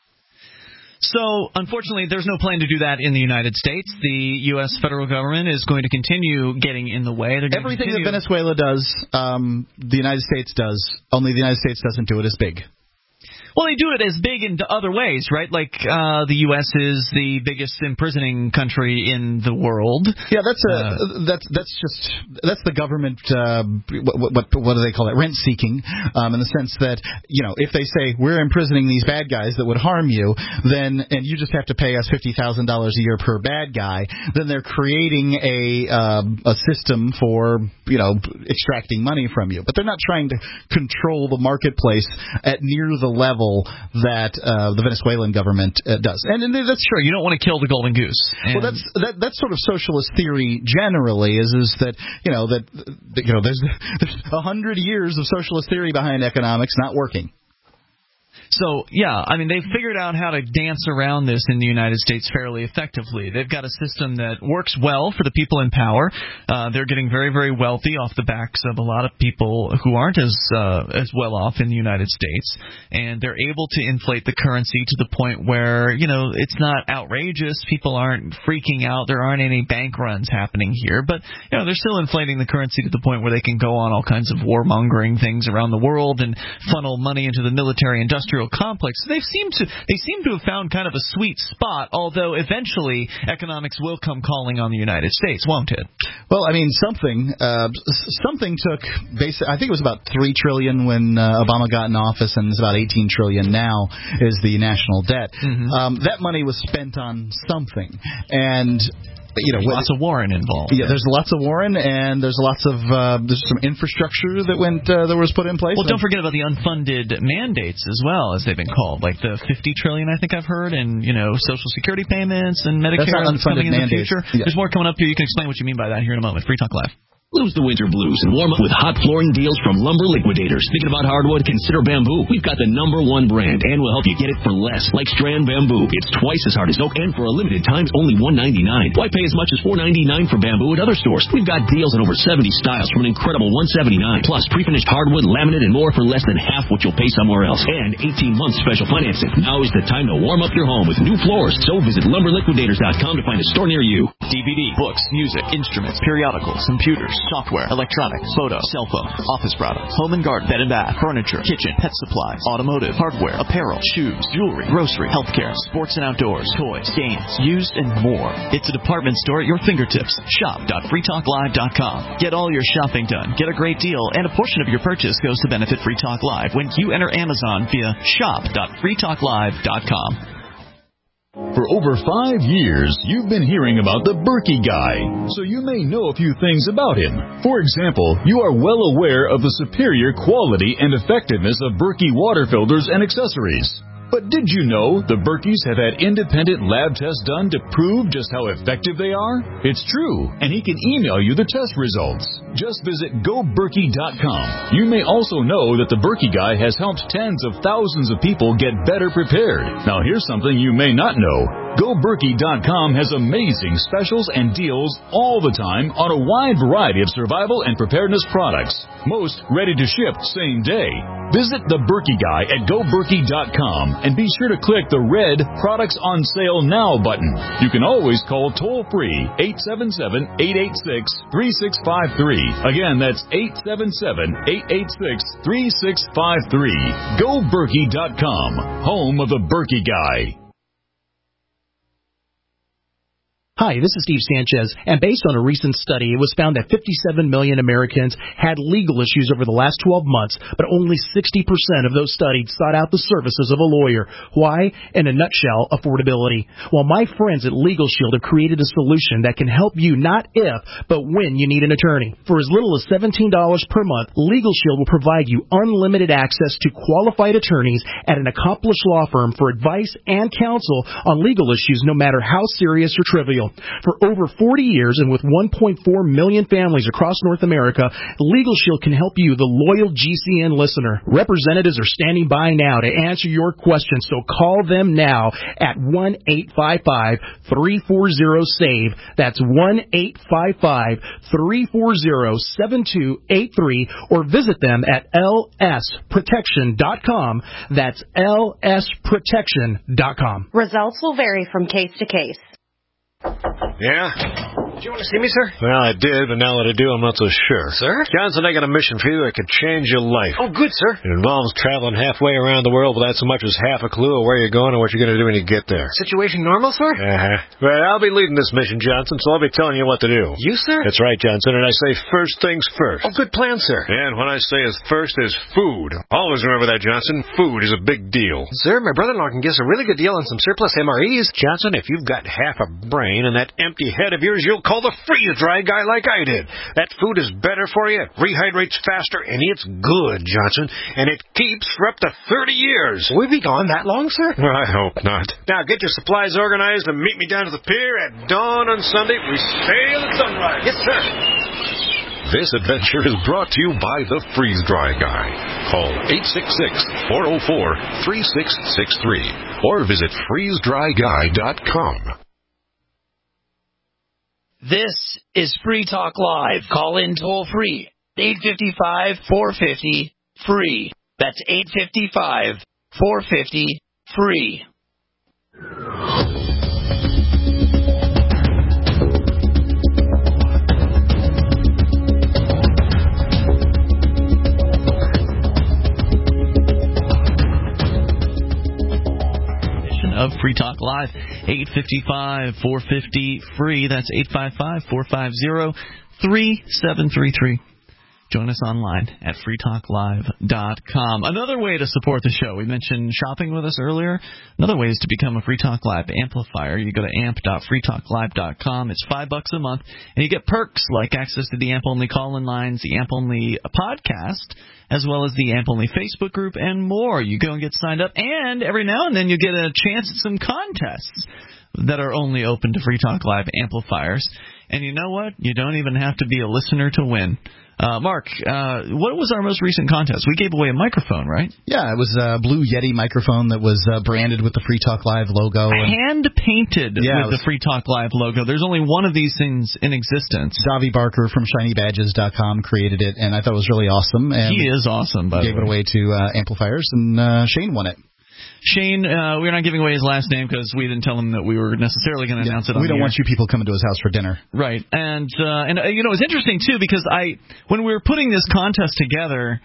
B: So, unfortunately, there's no plan to do that in the United States. The U S federal government is going to continue getting in the way. They're
C: Everything
B: continue...
C: that Venezuela does, um, the United States does. Only the United States doesn't do it as big.
B: Well, they do it as big in other ways, right? Like uh, the U S is the biggest imprisoning country in the world.
C: Yeah, that's a
B: uh,
C: that's that's just that's the government. Uh, what, what what do they call it? Rent seeking, um, in the sense that, you know, if they say we're imprisoning these bad guys that would harm you, then and you just have to pay us fifty thousand dollars a year per bad guy, then they're creating a uh, a system for, you know, extracting money from you. But they're not trying to control the marketplace at near the level that uh, the Venezuelan government uh, does. And, and that's
B: sure, you don't want to kill the golden goose.
C: And well, that's that, that's sort of socialist theory generally is is that, you know, that, that you know there's there's a hundred years of socialist theory behind economics not working.
B: So, yeah, I mean, they've figured out how to dance around this in the United States fairly effectively. They've got a system that works well for the people in power. Uh, they're getting very, very wealthy off the backs of a lot of people who aren't as uh, as well off in the United States. And they're able to inflate the currency to the point where, you know, it's not outrageous. People aren't freaking out. There aren't any bank runs happening here. But, you know, they're still inflating the currency to the point where they can go on all kinds of warmongering things around the world and funnel money into the military-industrial complex. They seem to they seem to have found kind of a sweet spot, although eventually economics will come calling on the United States, won't it?
C: Well, I mean, something uh, something took basic, I think it was about three trillion when uh, Obama got in office, and it's about eighteen trillion now is the national debt. Mm-hmm. Um, that money was spent on something, and you know,
B: lots of Warren involved.
C: Yeah, there's lots of Warren, and there's lots of uh, there's some infrastructure that went uh, that was put in place.
B: Well, don't forget about the unfunded mandates as well, as they've been called, like the fifty trillion I think I've heard, and you know, Social Security payments and Medicare
C: that's not unfunded
B: coming in
C: mandates.
B: the future.
C: Yeah.
B: There's more coming up here. You can explain what you mean by that here in a moment. Free Talk Live.
D: Lose the winter blues and warm up with hot flooring deals from Lumber Liquidators. Thinking about hardwood? Consider bamboo. We've got the number one brand, and we'll help you get it for less. Like Strand Bamboo. It's twice as hard as oak, and for a limited time, it's only one ninety-nine. Why pay as much as four ninety-nine for bamboo at other stores? We've got deals on over seventy styles from an incredible one seventy-nine. Plus, pre-finished hardwood, laminate, and more for less than half what you'll pay somewhere else. And eighteen months special financing. Now is the time to warm up your home with new floors. So visit lumber liquidators dot com to find a store near you.
J: D V D, books, music, instruments, periodicals, computers, software, electronics, photo, cell phone, office products, home and garden, bed and bath, furniture, kitchen, pet supplies, automotive, hardware, apparel, shoes, jewelry, grocery, healthcare, sports and outdoors, toys, games, used, and more. It's a department store at your fingertips. shop dot free talk live dot com. Get all your shopping done, get a great deal, and a portion of your purchase goes to benefit Free Talk Live when you enter Amazon via shop dot free talk live dot com.
V: For over five years, you've been hearing about the Berkey Guy, so you may know a few things about him. For example, you are well aware of the superior quality and effectiveness of Berkey water filters and accessories. But did you know the Berkeys have had independent lab tests done to prove just how effective they are? It's true, and he can email you the test results. Just visit go berkey dot com. You may also know that the Berkey Guy has helped tens of thousands of people get better prepared. Now here's something you may not know. Go Berkey dot com has amazing specials and deals all the time on a wide variety of survival and preparedness products. Most ready to ship same day. Visit the Berkey Guy at Go Berkey dot com and be sure to click the red Products on Sale Now button. You can always call toll-free eight seven seven, eight eight six, three six five three. Again, that's eight seven seven, eight eight six, three six five three. Go Berkey dot com, home of the Berkey Guy.
E: Hi, this is Steve Sanchez, and based on a recent study, it was found that fifty-seven million Americans had legal issues over the last twelve months, but only sixty percent of those studied sought out the services of a lawyer. Why? In a nutshell, affordability. Well, my friends at Legal Shield have created a solution that can help you not if, but when you need an attorney. For as little as seventeen dollars per month, Legal Shield will provide you unlimited access to qualified attorneys at an accomplished law firm for advice and counsel on legal issues, no matter how serious or trivial. For over forty years and with one point four million families across North America, Legal Shield can help you, the loyal G C N listener. Representatives are standing by now to answer your questions, so call them now at one eight five five, three four zero, SAVE. That's one eight five five, three four zero, seven two eight three, or visit them at L S protection dot com. That's L S protection dot com.
R: Results will vary from case to case.
H: Yeah?
W: Did you want to see me, sir?
H: Well, I did, but now that I do, I'm not so sure.
W: Sir?
H: Johnson, I got a mission for you that could change your life.
W: Oh, good, sir.
H: It involves traveling halfway around the world without so much as half a clue of where you're going or what you're going to do when you get there.
W: Situation normal, sir?
H: Uh-huh. Well, I'll be leading this mission, Johnson, so I'll be telling you what to do.
W: You, sir?
H: That's right, Johnson, and I say first things first.
W: Oh, good plan, sir.
H: And what I say is first is food. Always remember that, Johnson. Food is a big deal.
W: Sir, my brother-in-law can give us a really good deal on some surplus M R Es.
H: Johnson, if you've got half a brain and that empty head of yours, you'll call the freeze-dry guy like I did. That food is better for you, it rehydrates faster, and it's good, Johnson. And it keeps for up to thirty years.
W: Will we be gone that long, sir?
H: I hope not. Now, get your supplies organized and meet me down to the pier at dawn on Sunday. We sail at sunrise.
W: Yes, sir.
U: This adventure is brought to you by the Freeze Dry Guy. Call eight six six, four oh four, three six six three or visit freeze dry guy dot com.
O: This is Free Talk Live. Call in toll free. eight five five, four five zero, free. That's eight five five, four five zero, free.
B: Of Free Talk Live, eight five five, four five zero, free. That's eight five five, four five zero, three seven three three. Join us online at free talk live dot com. Another way to support the show, we mentioned shopping with us earlier. Another way is to become a Free Talk Live amplifier. You go to amp dot free talk live dot com. It's five bucks a month, and you get perks like access to the AMP-only call-in lines, the AMP-only podcast, as well as the AMP-only Facebook group, and more. You go and get signed up, and every now and then you get a chance at some contests that are only open to Free Talk Live amplifiers. And you know what? You don't even have to be a listener to win. Uh, Mark, uh, what was our most recent contest? We gave away a microphone, right?
C: Yeah, it was a Blue Yeti microphone that was uh, branded with the Free Talk Live logo. And
B: hand-painted
C: yeah,
B: with the Free Talk Live logo. There's only one of these things in existence.
C: Davi Barker from shiny badges dot com created it, and I thought it was really awesome. And
B: he is awesome, by the way.
C: Gave it away to uh, amplifiers, and uh, Shane won it.
B: Shane, uh, we're not giving away his last name because we didn't tell him that we were necessarily going to
C: yeah,
B: announce it on
C: We don't
B: the
C: want you people coming to his house for dinner.
B: Right. And, uh, and uh, you know, it's interesting, too, because I when we were putting this contest together,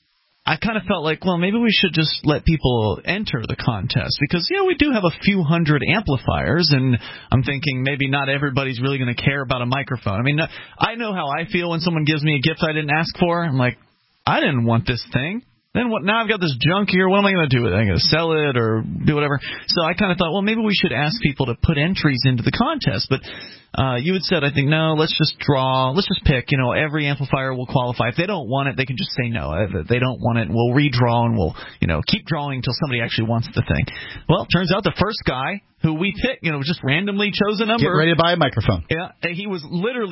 B: I kind of felt like, well, maybe we should just let people enter the contest because, you know, we do have a few hundred amplifiers, and I'm thinking maybe not everybody's really going to care about a microphone. I mean, I know how I feel when someone gives me a gift I didn't ask for. I'm like, I didn't want this thing. Then what? Now I've got this junk here. What am I going to do with it? I'm going to sell it or do whatever. So I kind of thought, well, maybe we should ask people to put entries into the contest. But uh, you had said, I think, no, let's just draw. Let's just pick. You know, every amplifier will qualify. If they don't want it, they can just say no. If they don't want it, we'll redraw and we'll, you know, keep drawing until somebody actually wants the thing. Well, it turns out the first guy who we picked, you know, just randomly chose a number.
C: Get ready to buy a microphone.
B: Yeah, he was literally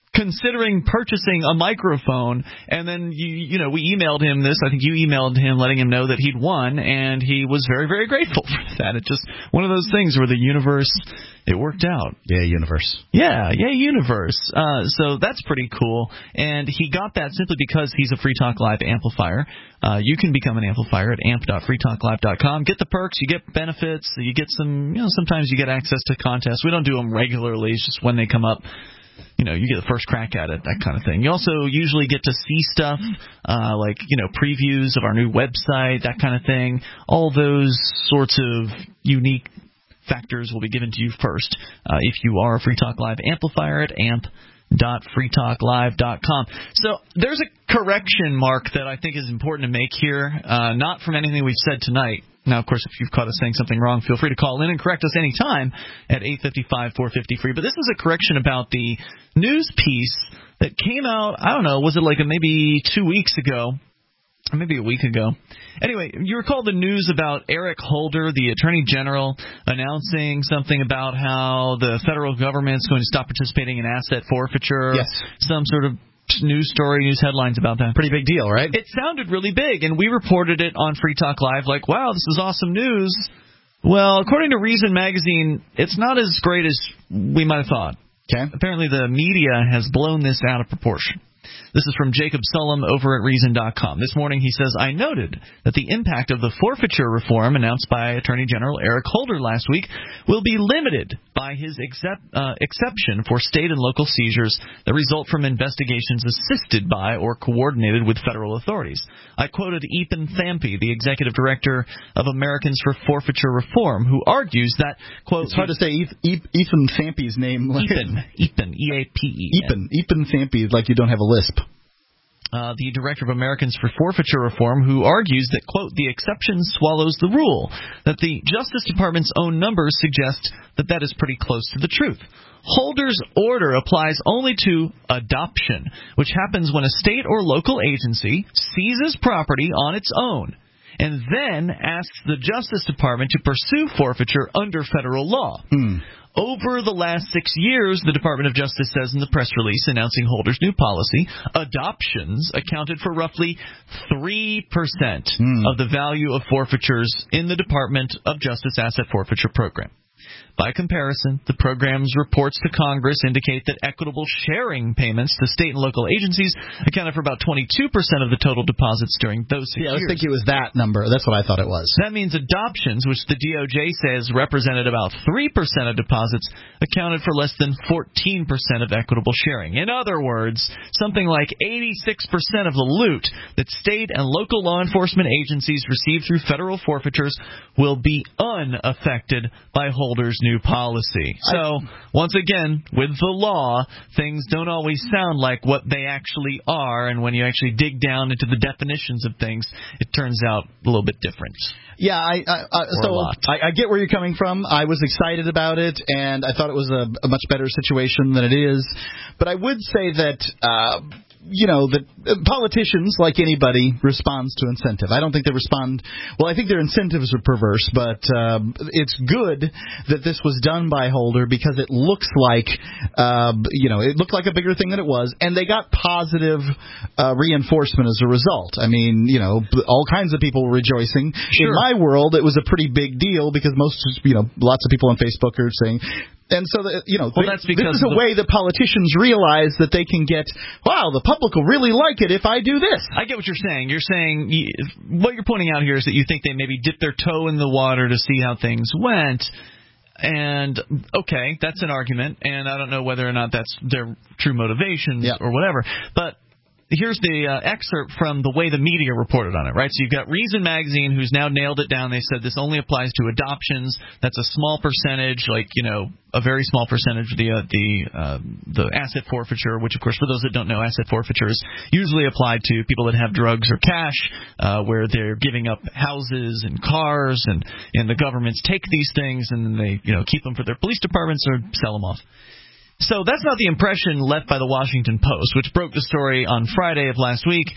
B: considering purchasing a microphone, and then you you know we emailed him this. I think you emailed him letting him know that he'd won, and he was very, very grateful for that. It's just one of those things where the universe, it worked out.
C: Yeah, universe.
B: Yeah, yeah, universe. Uh, so that's pretty cool, and he got that simply because he's a Free Talk Live amplifier. Uh, you can become an amplifier at amp dot free talk live dot com. Get the perks, you get benefits, you get some. You know, sometimes you get access to contests. We don't do them regularly; it's just when they come up. You know, you get the first crack at it, that kind of thing. You also usually get to see stuff uh, like, you know, previews of our new website, that kind of thing. All those sorts of unique factors will be given to you first uh, if you are a Free Talk Live amplifier at amp dot free talk live dot com. So there's a correction, Mark, that I think is important to make here, uh, not from anything we've said tonight. Now, of course, if you've caught us saying something wrong, feel free to call in and correct us anytime at eight five five, four five zero, free. But this is a correction about the news piece that came out, I don't know, was it like a, maybe two weeks ago, or maybe a week ago. Anyway, you recall the news about Eric Holder, the Attorney General, announcing something about how the federal government's going to stop participating in asset forfeiture.
C: Yes.
B: Some sort of news story, news headlines about that.
C: Pretty big deal, right?
B: It sounded really big, and we reported it on Free Talk Live like, wow, this is awesome news. Well, according to Reason Magazine, it's not as great as we might have thought.
C: Okay.
B: Apparently the media has blown this out of proportion. This is from Jacob Sullum over at Reason dot com. This morning he says, I noted that the impact of the forfeiture reform announced by Attorney General Eric Holder last week will be limited by his excep- uh, exception for state and local seizures that result from investigations assisted by or coordinated with federal authorities. I quoted Ethan Thampy, the executive director of Americans for Forfeiture Reform, who argues that, quote...
C: It's hard to say Ethan Thampy's name.
B: Ethan. Ethan. E A P E N.
C: Ethan. Ethan Thampy, like you don't have a lisp.
B: Uh, the director of Americans for Forfeiture Reform, who argues that, quote, the exception swallows the rule, that the Justice Department's own numbers suggest that that is pretty close to the truth. Holder's order applies only to adoption, which happens when a state or local agency seizes property on its own and then asks the Justice Department to pursue forfeiture under federal law.
C: Hmm.
B: Over the last six years, the Department of Justice says in the press release announcing Holder's new policy, adoptions accounted for roughly three percent
C: mm.
B: of the value of forfeitures in the Department of Justice Asset Forfeiture Program. By comparison, the program's reports to Congress indicate that equitable sharing payments to state and local agencies accounted for about twenty-two percent of the total deposits during those six
C: yeah, I was
B: years.
C: thinking it was that number. That's what I thought it was.
B: That means adoptions, which the D O J says represented about three percent of deposits, accounted for less than fourteen percent of equitable sharing. In other words, something like eighty-six percent of the loot that state and local law enforcement agencies receive through federal forfeitures will be unaffected by Holder's new policy. So, once again, with the law, things don't always sound like what they actually are, and when you actually dig down into the definitions of things, it turns out a little bit different.
C: Yeah, I, I, I so I, I get where you're coming from. I was excited about it, and I thought it was a, a much better situation than it is. But I would say that, uh, you know, that politicians, like anybody, responds to incentive. I don't think they respond. Well, I think their incentives are perverse, but uh, it's good that this was done by Holder because it looks like, uh, you know, it looked like a bigger thing than it was, and they got positive uh, reinforcement as a result. I mean, you know, all kinds of people were rejoicing.
B: Sure.
C: In my world, it was a pretty big deal because most, you know, lots of people on Facebook are saying. And so, that, you know,
B: well,
C: they,
B: that's because
C: this is a
B: the,
C: way that politicians realize that they can get, wow, the public will really like it if I do this.
B: I get what you're saying. You're saying, what you're pointing out here is that you think they maybe dipped their toe in the water to see how things went. And, okay, that's an argument, and I don't know whether or not that's their true motivations
C: yeah.
B: or whatever. But here's the uh, excerpt from the way the media reported on it, right? So you've got Reason Magazine, who's now nailed it down. They said this only applies to adoptions. That's a small percentage, like, you know, a very small percentage of the uh, the uh, the asset forfeiture, which, of course, for those that don't know, asset forfeiture is usually applied to people that have drugs or cash, uh, where they're giving up houses and cars, and, and the governments take these things and then they, you know, keep them for their police departments or sell them off. So that's not the impression left by the Washington Post, which broke the story on Friday of last week,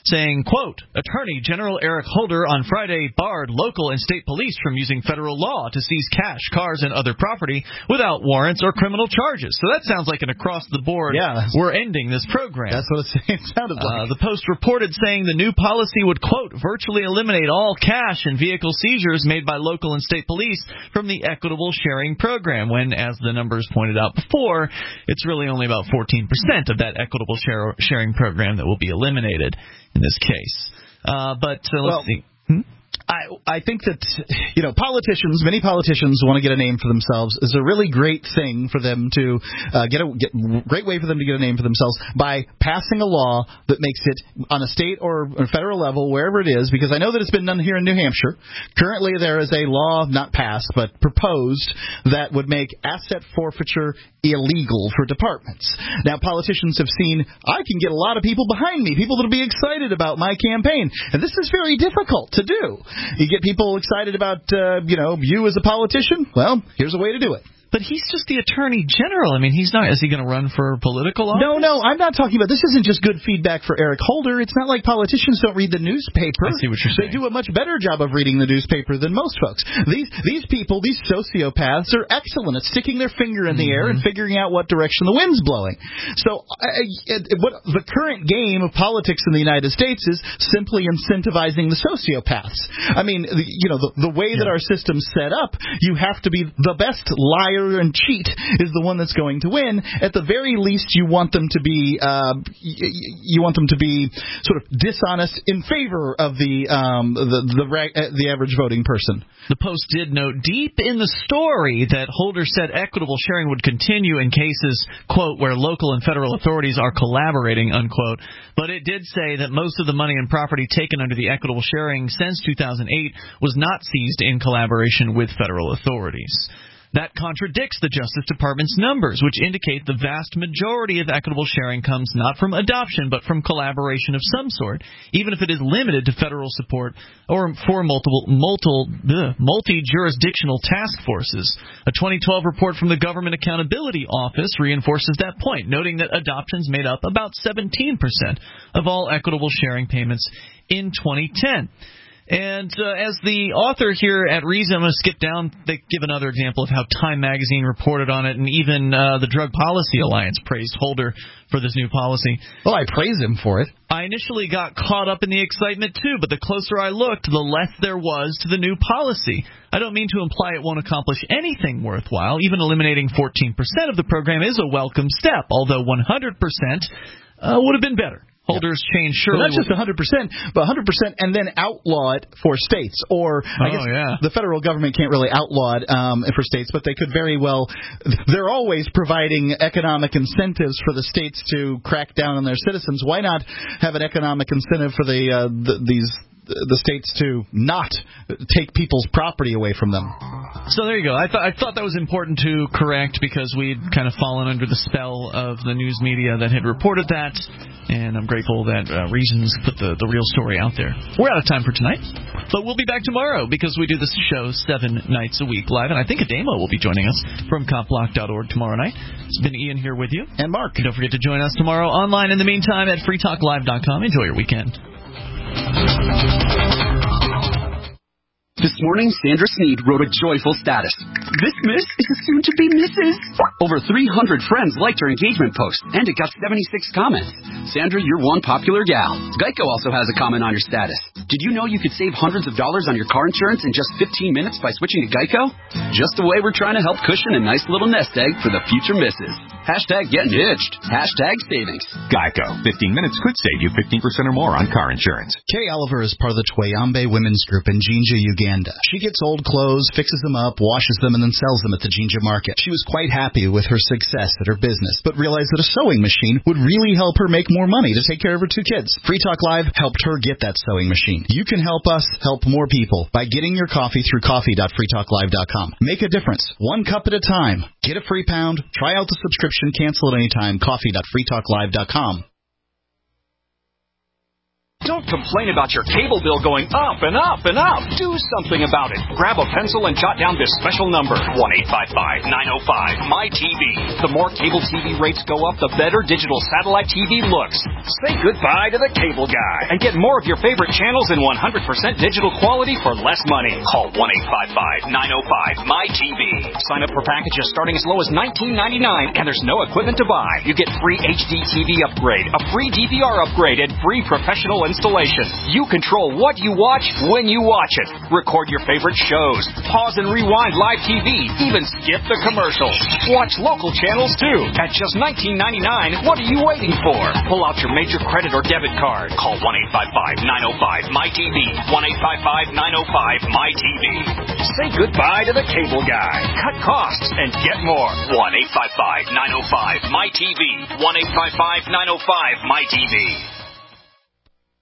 B: saying, quote, Attorney General Eric Holder on Friday barred local and state police from using federal law to seize cash, cars, and other property without warrants or criminal charges. So that sounds like an across-the-board,
C: yeah,
B: we're ending this program.
C: That's what it sounded like.
B: Uh, the Post reported saying the new policy would, quote, virtually eliminate all cash and vehicle seizures made by local and state police from the equitable sharing program, when, as the numbers pointed out before, it's really only about fourteen percent of that equitable share, sharing program that will be eliminated in this case. Uh, but uh, let's
C: well,
B: see. Hmm?
C: I, I think that, you know, politicians, many politicians want to get a name for themselves. It's a really great thing for them to uh, get a get, great way for them to get a name for themselves by passing a law that makes it on a state or, or federal level, wherever it is, because I know that it's been done here in New Hampshire. Currently, there is a law, not passed, but proposed, that would make asset forfeiture illegal for departments. Now, politicians have seen, I can get a lot of people behind me, people that will be excited about my campaign, and this is very difficult to do. You get people excited about, uh, you know, you as a politician? Well, here's a way to do it.
B: But he's just the Attorney General. I mean, he's not. Is he going to run for political office?
C: No, no, I'm not talking about. This isn't just good feedback for Eric Holder. It's not like politicians don't read the newspaper.
B: I see what you're saying.
C: They do a much better job of reading the newspaper than most folks. These these people, these sociopaths, are excellent at sticking their finger in the mm-hmm. air and figuring out what direction the wind's blowing. So, uh, what the current game of politics in the United States is simply incentivizing the sociopaths. I mean, the, you know, the, the way yeah. that our system's set up, you have to be the best liar and cheat is the one that's going to win. At the very least, you want them to be uh, you want them to be sort of dishonest in favor of the um, the the, uh, the average voting person.
B: The Post did note deep in the story that Holder said equitable sharing would continue in cases, quote, where local and federal authorities are collaborating, unquote. But it did say that most of the money and property taken under the equitable sharing since two thousand eight was not seized in collaboration with federal authorities. That contradicts the Justice Department's numbers, which indicate the vast majority of equitable sharing comes not from adoption, but from collaboration of some sort, even if it is limited to federal support or for multiple, multiple, ugh, multi-jurisdictional task forces. A twenty twelve report from the Government Accountability Office reinforces that point, noting that adoptions made up about seventeen percent of all equitable sharing payments in twenty ten. And uh, as the author here at Reason, I'm going to skip down. They give another example of how Time Magazine reported on it, and even uh, the Drug Policy Alliance praised Holder for this new policy.
C: Well, I praise him for it.
B: I initially got caught up in the excitement, too, but the closer I looked, the less there was to the new policy. I don't mean to imply it won't accomplish anything worthwhile. Even eliminating fourteen percent of the program is a welcome step, although one hundred percent uh, would have been better. Holder's change surely.
C: Well, not just one hundred percent, but one hundred percent and then outlaw it for states. Or, I
B: oh,
C: guess
B: yeah.
C: the federal government can't really outlaw it um, for states, but they could very well. They're always providing economic incentives for the states to crack down on their citizens. Why not have an economic incentive for the, uh, the these the states to not take people's property away from them?
B: So there you go. I thought I thought that was important to correct because we'd kind of fallen under the spell of the news media that had reported that, and I'm grateful that uh, Reasons put the, the real story out there. We're out of time for tonight, but we'll be back tomorrow because we do this show seven nights a week live, and I think Ademo will be joining us from cop block dot org tomorrow night. It's been Ian here with you.
C: And Mark.
B: Don't forget to join us tomorrow online in the meantime at free talk live dot com. Enjoy your weekend.
F: This morning, Sandra Sneed wrote a joyful status. This miss is a soon-to-be Missus Over three hundred friends liked her engagement post, and it got seventy-six comments. Sandra, you're one popular gal. Geico also has a comment on your status. Did you know you could save hundreds of dollars on your car insurance in just fifteen minutes by switching to Geico? Just the way we're trying to help cushion a nice little nest egg for the future missus Hashtag getting hitched. Hashtag savings.
G: Geico. fifteen minutes could save you fifteen percent or more on car insurance.
C: Kay Oliver is part of the Twayambe Women's Group in Jinja, Uganda. She gets old clothes, fixes them up, washes them, and then sells them at the Jinja market. She was quite happy with her success at her business, but realized that a sewing machine would really help her make more money to take care of her two kids. Free Talk Live helped her get that sewing machine. You can help us help more people by getting your coffee through coffee dot free talk live dot com. Make a difference, one cup at a time. Get a free pound, try out the subscription, cancel at any time, coffee dot free talk live dot com.
F: Don't
I: Don't complain about your cable bill going up and up and up. Do something about it. Grab a pencil and jot down this special number, one eight five five, nine oh five, M Y T V. The more cable T V rates go up, the better digital satellite T V looks. Say goodbye to the cable guy and get more of your favorite channels in one hundred percent digital quality for less money. Call one eight five five, nine oh five, M Y T V. Sign up for packages starting as low as nineteen ninety-nine, and there's no equipment to buy. You get free H D T V upgrade, a free D V R upgrade, and free professional installation. You control what you watch when you watch it. Record your favorite shows. Pause and rewind live T V. Even skip the commercials. Watch local channels too. At just nineteen ninety-nine, what are you waiting for? Pull out your major credit or debit card. Call one eight five five, nine oh five, M Y T V. one eight five five, nine oh five, M Y T V. Say goodbye to the cable guy. Cut costs and get more. one eight five five, nine oh five, M Y T V. one eight five five, nine oh five, M Y T V.